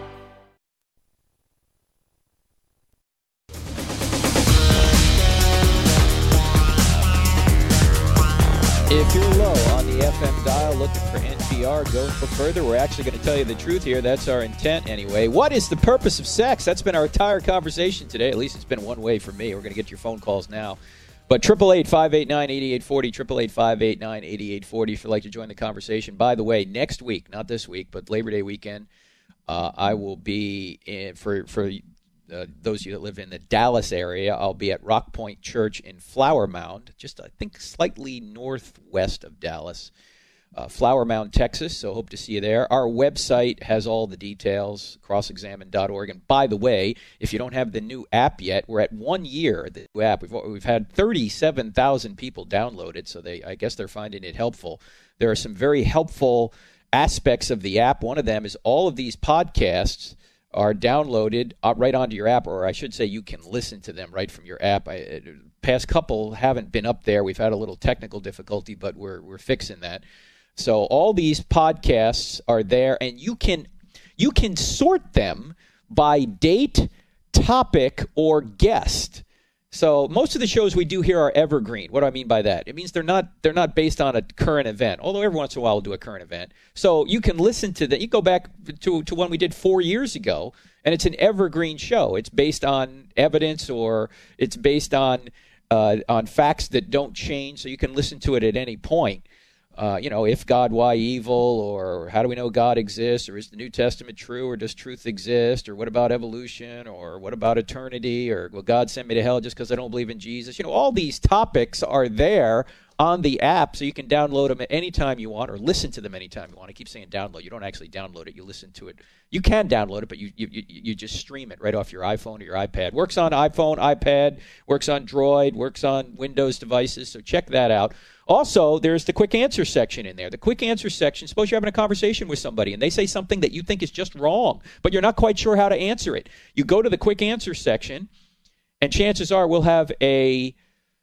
If you're low on the F M dial looking for N P R, go no further. We're actually going to tell you the truth here. That's our intent anyway. What is the purpose of sex? That's been our entire conversation today. At least it's been one way for me. We're going to get your phone calls now. But eight eight eight, five eight nine, eight eight four zero, eight eight eight, five eight nine, eight eight four zero if you'd like to join the conversation. By the way, next week, not this week, but Labor Day weekend, uh, I will be in, for for uh, those of you that live in the Dallas area, I'll be at Rock Point Church in Flower Mound, just I think slightly northwest of Dallas. Uh, Flower Mound, Texas, so hope to see you there. Our website has all the details, cross examine dot org. And by the way, if you don't have the new app yet, we're at one year, the new app. We've, we've had thirty-seven thousand people download it, so they I guess they're finding it helpful. There are some very helpful aspects of the app. One of them is all of these podcasts are downloaded uh, right onto your app, or I should say you can listen to them right from your app. I, uh, past couple haven't been up there. We've had a little technical difficulty, but we're we're fixing that. So all these podcasts are there, and you can you can sort them by date, topic, or guest. So most of the shows we do here are evergreen. What do I mean by that? It means they're not they're not based on a current event, although every once in a while we'll do a current event. So you can listen to that. You go back to, to one we did four years ago, and it's an evergreen show. It's based on evidence, or it's based on uh, on facts that don't change, so you can listen to it at any point. Uh, you know, if God, why evil, or how do we know God exists, or is the New Testament true, or does truth exist, or what about evolution, or what about eternity, or will God send me to hell just because I don't believe in Jesus? You know, all these topics are there on the app, so you can download them at any time you want, or listen to them anytime you want. I keep saying download. You don't actually download it. You listen to it. You can download it, but you you, you just stream it right off your iPhone or your iPad. Works on iPhone, iPad, works on Droid, works on Windows devices, so check that out. Also, there's the quick answer section in there. The quick answer section, suppose you're having a conversation with somebody and they say something that you think is just wrong, but you're not quite sure how to answer it. You go to the quick answer section, and chances are we'll have a,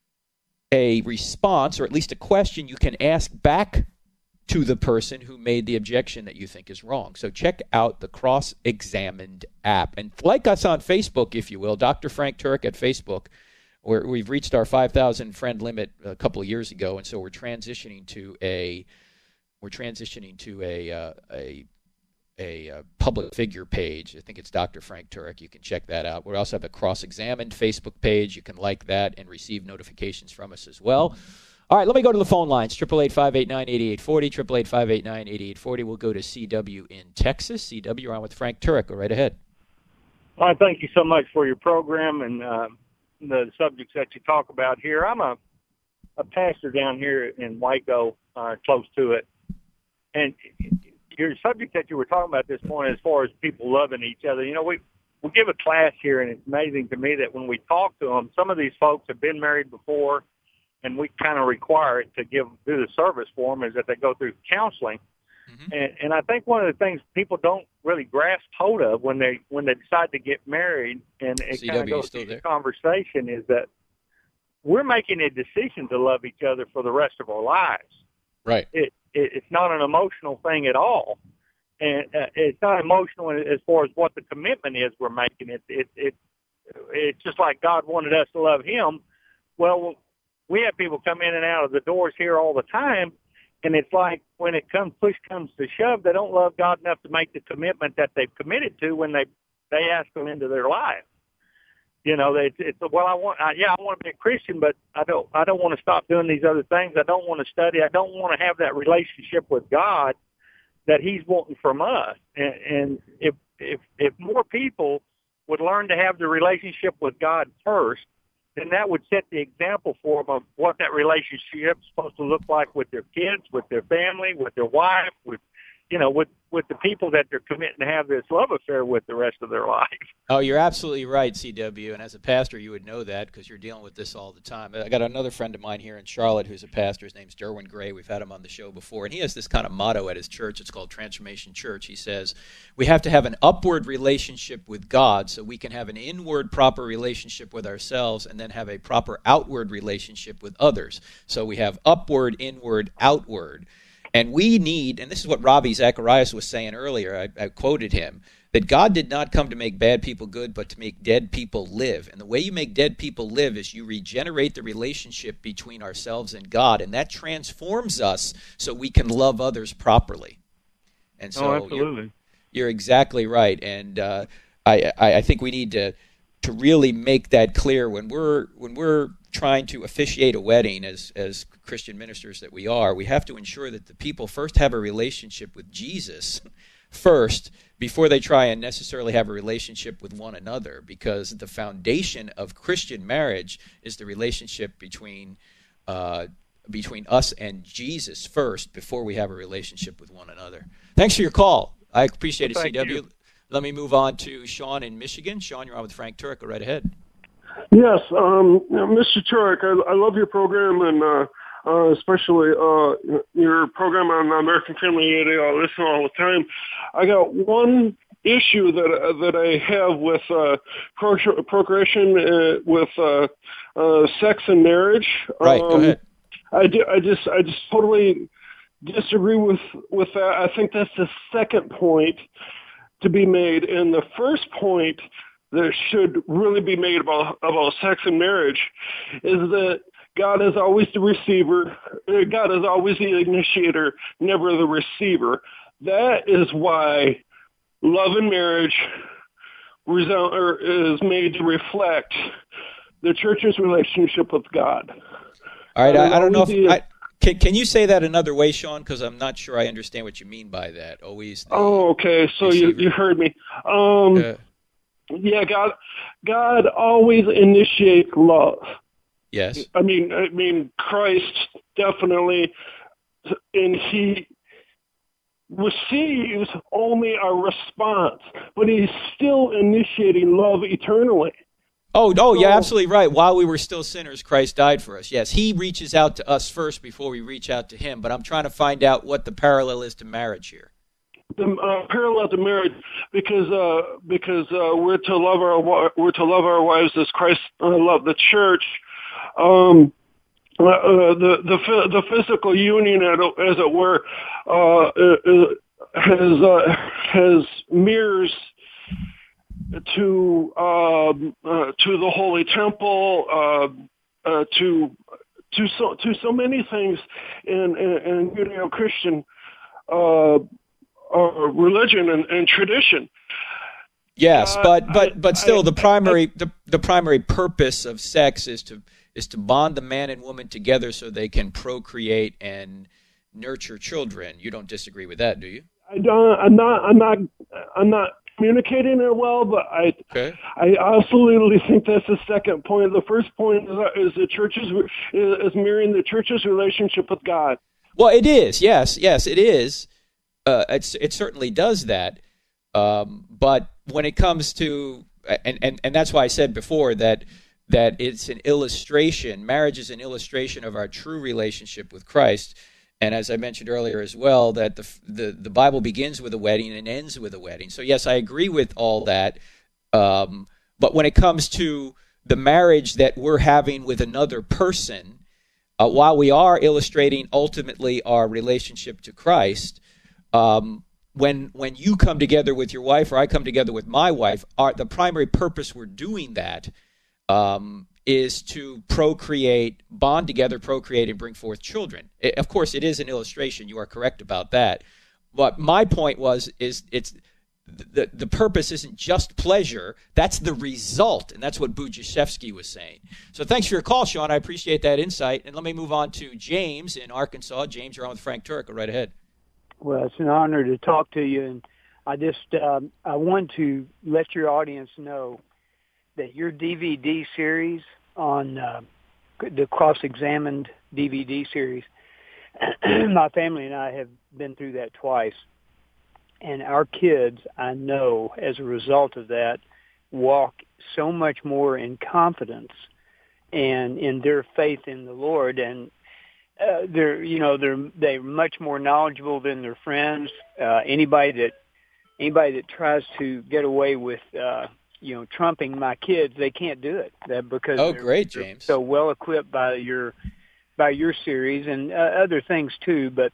a response, or at least a question you can ask back to the person who made the objection that you think is wrong. So check out the Cross Examined app. And like us on Facebook, if you will, Doctor Frank Turek at Facebook, we're, we've reached our five thousand friend limit a couple of years ago, and so we're transitioning to a we're transitioning to a uh, a a uh, public figure page. I think it's Doctor Frank Turek. You can check that out. We also have a Cross Examined Facebook page. You can like that and receive notifications from us as well. All right, let me go to the phone lines. eight eight eight, five eight nine, eight eight four zero, eight eight eight, five eight nine, eight eight four zero. We'll go to C W in Texas. C W, you're on with Frank Turek. Go right ahead. Well, thank you so much for your program and uh, the subjects that you talk about here. I'm a, a pastor down here in Waco, uh, close to it. And your subject that you were talking about this morning as far as people loving each other, you know, we, we give a class here, and it's amazing to me that when we talk to them, some of these folks have been married before, and we kind of require it to give do the service for them is that they go through counseling. Mm-hmm. And, and I think one of the things people don't really grasp hold of when they when they decide to get married, and it kind of goes through the conversation, is that we're making a decision to love each other for the rest of our lives. Right. It, it it's not an emotional thing at all, and uh, it's not emotional as far as what the commitment is we're making. It it it it's just like God wanted us to love Him. Well, we have people come in and out of the doors here all the time. And it's like when it comes, push comes to shove, they don't love God enough to make the commitment that they've committed to when they they ask Him into their life. You know, they, it's well, I want, I, yeah, I want to be a Christian, but I don't, I don't want to stop doing these other things. I don't want to study. I don't want to have that relationship with God that He's wanting from us. And, and if if if more people would learn to have the relationship with God first, then that would set the example for them of what that relationship is supposed to look like with their kids, with their family, with their wife, with, you know, with, with the people that they're committing to have this love affair with the rest of their life. Oh, you're absolutely right, C W. And as a pastor, you would know that because you're dealing with this all the time. I got another friend of mine here in Charlotte who's a pastor. His name's Derwin Gray. We've had him on the show before. And he has this kind of motto at his church. It's called Transformation Church. He says, we have to have an upward relationship with God so we can have an inward proper relationship with ourselves and then have a proper outward relationship with others. So we have upward, inward, outward. And we need, and this is what Ravi Zacharias was saying earlier, I, I quoted him, that God did not come to make bad people good, but to make dead people live. And the way you make dead people live is you regenerate the relationship between ourselves and God, and that transforms us so we can love others properly. And so oh, absolutely. You're, you're exactly right. And uh, I, I, I think we need to to really make that clear when we're when we're trying to officiate a wedding as as Christian ministers that we are. We have to ensure that the people first have a relationship with Jesus first before they try and necessarily have a relationship with one another, because the foundation of Christian marriage is the relationship between uh, between us and Jesus first before we have a relationship with one another. Thanks for your call. I appreciate well, it, C W. You. Let me move on to Sean in Michigan. Sean, you're on with Frank Turek. Go right ahead. Yes, um, Mister Turek, I, I love your program, and uh, uh, especially uh, your program on American Family Radio. I listen all the time. I got one issue that uh, that I have with uh, pro- progression uh, with uh, uh, sex and marriage. Right. Um, go ahead. I, di- I just I just totally disagree with with that. I think that's the second point to be made, and the first point that should really be made about about sex and marriage is that God is always the receiver. God is always the initiator, never the receiver. That is why love and marriage result, or is made to reflect the church's relationship with God. All right, I, I don't know if I, can can you say that another way, Sean? Because I'm not sure I understand what you mean by that. Always. Oh, okay. So you, you heard me. Um, uh, yeah, God, God always initiates love. Yes. I mean, I mean, Christ definitely, and He receives only a response, but He's still initiating love eternally. Oh, oh, you're absolutely right. While we were still sinners, Christ died for us. Yes, He reaches out to us first before we reach out to Him. But I'm trying to find out what the parallel is to marriage here. The uh, parallel to marriage, because uh, because uh, we're to love our we're to love our wives as Christ uh, loved the church. Um, uh, uh, the the the physical union, as it were, uh, has uh, has mirrors to um, uh, to the Holy Temple, uh, uh, to to so to so many things in in, in Judeo-Christian uh, uh, religion and, and tradition. Yes, Uh, but but but still, I- the primary the, the primary purpose of sex is to is to bond the man and woman together so they can procreate and nurture children. You don't disagree with that, do you? I don't. I'm not. I'm not. I'm not communicating it well, but I. Okay. I absolutely think that's the second point. The first point is, is the church's is mirroring the church's relationship with God. Well, it is. Yes, yes, it is. Uh, it's, it certainly does that. Um, but when it comes to, and, and, and that's why I said before that that it's an illustration. Marriage is an illustration of our true relationship with Christ. And as I mentioned earlier as well, that the, the the Bible begins with a wedding and ends with a wedding. So yes, I agree with all that. Um, but when it comes to the marriage that we're having with another person, uh, while we are illustrating ultimately our relationship to Christ, um, when when you come together with your wife or I come together with my wife, our, the primary purpose we're doing that um, is to procreate, bond together, procreate, and bring forth children. It, of course, it is an illustration. You are correct about that. But my point was, is it's the the purpose isn't just pleasure. That's the result, and that's what Budziszewski was saying. So thanks for your call, Sean. I appreciate that insight. And let me move on to James in Arkansas. James, you're on with Frank Turek. Go right ahead. Well, it's an honor to talk to you, and I just um, I want to let your audience know that your D V D series on uh, the Cross-Examined D V D series, my family and I have been through that twice, and our kids, I know, as a result of that, walk so much more in confidence and in their faith in the Lord, and uh, they're you know they're they're much more knowledgeable than their friends. Uh, anybody that anybody that tries to get away with uh, you know, trumping my kids, they can't do it. That because oh, they're, great, they're James! so well equipped by your by your series and uh, other things too. But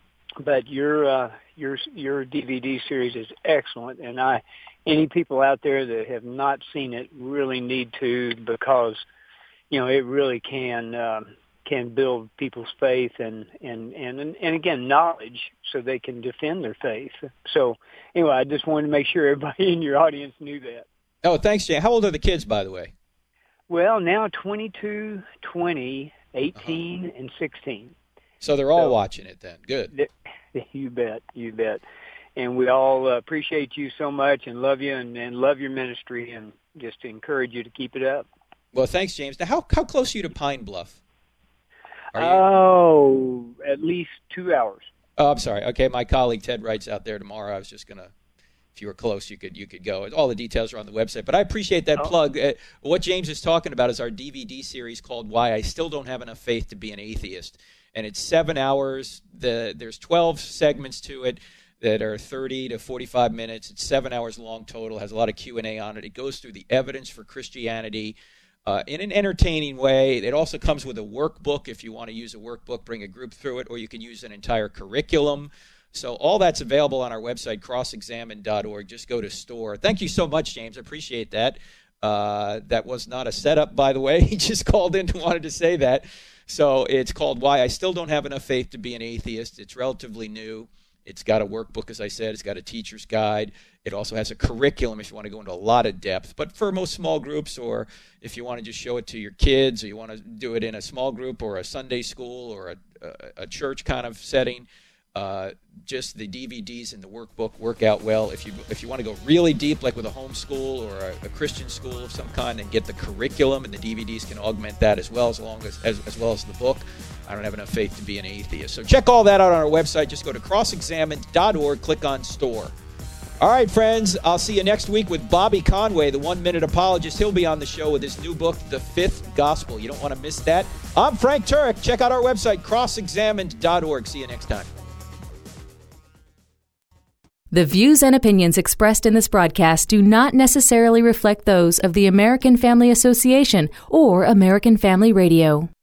but your uh, your your D V D series is excellent, and I any people out there that have not seen it really need to, because you know it really can uh, can build people's faith and and and and again knowledge, so they can defend their faith. So anyway, I just wanted to make sure everybody in your audience knew that. Oh, thanks, James. How old are the kids, by the way? Well, now twenty-two, twenty, eighteen, uh-huh. and sixteen. So they're all so, watching it then. Good. You bet. You bet. And we all uh, appreciate you so much and love you and, and love your ministry, and just encourage you to keep it up. Well, thanks, James. Now, how, how close are you to Pine Bluff? Are you... Oh, at least two hours. Oh, I'm sorry. Okay, my colleague Ted Wright's out there tomorrow. I was just going to... If you were close, you could you could go. All the details are on the website. But I appreciate that oh. plug. Uh, what James is talking about is our D V D series called Why I Still Don't Have Enough Faith to Be an Atheist. And it's seven hours. The, there's twelve segments to it that are thirty to forty-five minutes. It's seven hours long total. Has a lot of Q and A on it. It goes through the evidence for Christianity uh, in an entertaining way. It also comes with a workbook. If you want to use a workbook, bring a group through it, or you can use an entire curriculum. So all that's available on our website, cross examined dot org. Just go to store. Thank you so much, James. I appreciate that. Uh, that was not a setup, by the way. He just called in and wanted to say that. So it's called Why I Still Don't Have Enough Faith to Be an Atheist. It's relatively new. It's got a workbook, as I said. It's got a teacher's guide. It also has a curriculum if you want to go into a lot of depth. But for most small groups, or if you want to just show it to your kids, or you want to do it in a small group or a Sunday school or a, a, a church kind of setting, Uh, just the D V Ds and the workbook work out well. If you if you want to go really deep, like with a homeschool or a, a Christian school of some kind, and get the curriculum, and the D V Ds can augment that as well as long as, as as well as the book. I don't have enough faith to be an atheist. So check all that out on our website. Just go to cross examined dot org, click on store. All right, friends, I'll see you next week with Bobby Conway, the one-minute apologist. He'll be on the show with his new book, The Fifth Gospel. You don't want to miss that. I'm Frank Turek. Check out our website, cross examined dot org. See you next time. The views and opinions expressed in this broadcast do not necessarily reflect those of the American Family Association or American Family Radio.